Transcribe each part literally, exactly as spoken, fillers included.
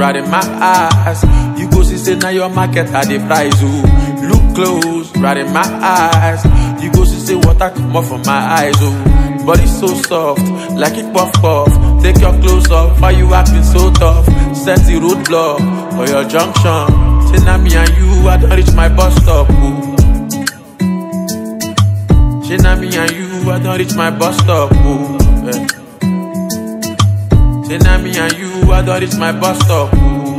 right in my eyes. You go see say now your market at the price, oh. Look close, right in my eyes. You go see say water come off from my eyes, oh. Body so soft, like it puff puff. Take your clothes off, why you acting so tough? Set the roadblock for your junction. Say now me and you, I don't reach my bus stop, oh. Say now me and you, I don't reach my bus stop, oh. Yeah. Say now me and you, I don't reach my bus stop, oh.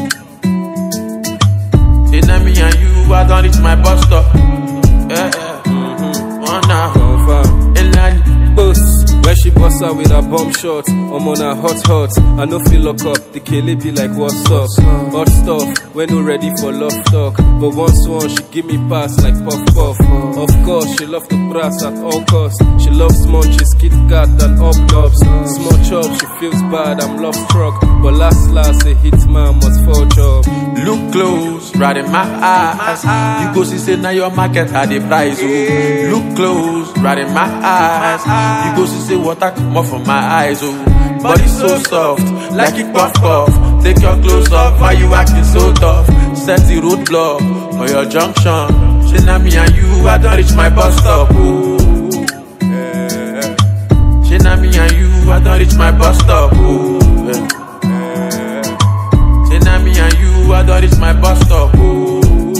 Say now me and you, I don't reach my bus stop. Yeah, yeah. Mm-hmm. Oh, now. Confirm. Inland. Boss. When she bust out with her bomb shot, I'm on her hot hot. I no feel lock up, the kele be like what's up. Hot stuff, when no ready for love talk. But once one, she give me pass like puff puff. Of course, she love to brass at all costs. She loves munchies, Kit Kat and up-ups. Small chop, she feels bad, I'm love struck. But last last, a hitman must fall job. Look close, right in my eyes. You go see say now your market at the price, oh. Look close, right in my eyes. You go see say water come off from my eyes, oh. Body so soft, like it puff puff. Take your clothes off, why you acting so tough? Set the roadblock for your junction. Say now me and you, I don't reach my bus stop, oh. Say now me and you, I don't reach my bus stop, oh. Say now me and you, I don't reach my bus stop, oh.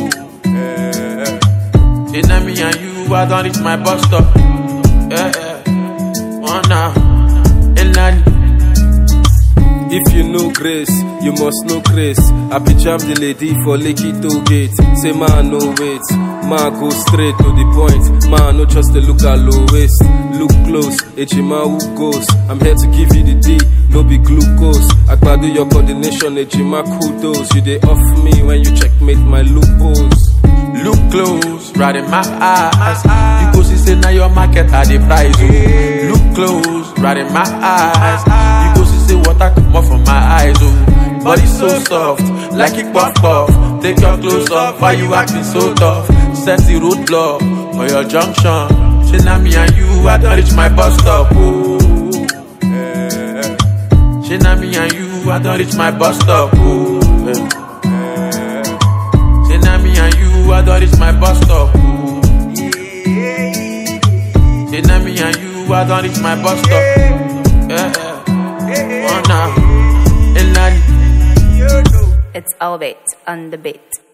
Say now me and you, I don't reach my bus stop. Yeah, yeah. Oh, now. Inland. If you know grace, you must know grace. I be jam the lady for Lekki Toll Gate. Say man no wait, man go straight to the point. Man no just a look at low waist. Look close, Ejima who goes. I'm here to give you the D, no be glucose. Agbado your coordination, Ejima kudos. You dey off me when you checkmate my loopholes. Look close, right in my eyes. You go see say now your market at the price, oh. Look close, right in my eyes. You go see say water come off from my eyes, oh. Body so soft, like it puff puff. Take your clothes off, why you acting so tough? Set the roadblock for your junction. Say now me and you, I don't reach my bus stop, oh. Say now me and you, I don't reach my bus stop, oh. Say now me and you, I don't reach my bus stop, oh. Say now me and you, I don't reach my bus stop. Yeah, yeah. Oh, now. Inland. It's Elevate on the beat.